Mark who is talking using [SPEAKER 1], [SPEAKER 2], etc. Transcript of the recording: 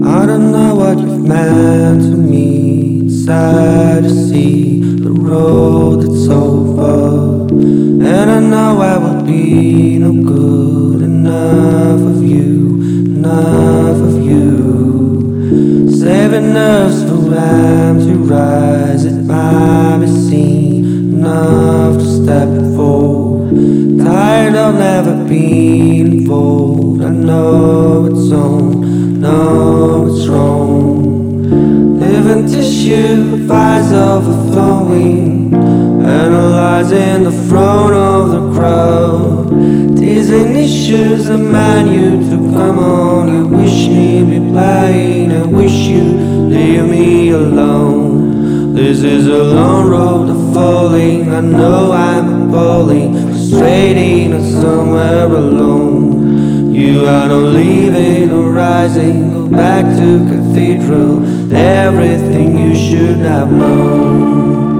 [SPEAKER 1] I don't know what you've meant to me. It's sad to see the road that's over, and I know I will be no good. Enough of you, enough of you. Saving us for empty rise, it might be seen. Enough to step forward. Tired of never being involved. I know it's on, know it's wrong. Living tissue, vines overflowing, analyzing the throne of the crowd. Teasing issues, I man you to come on. You wish me be playing, I wish you leave me alone. This is a long road to falling. I know I'm appalling, frustrating and somewhere alone. You are not leaving or rising. Go back to cathedral, everything you should have known.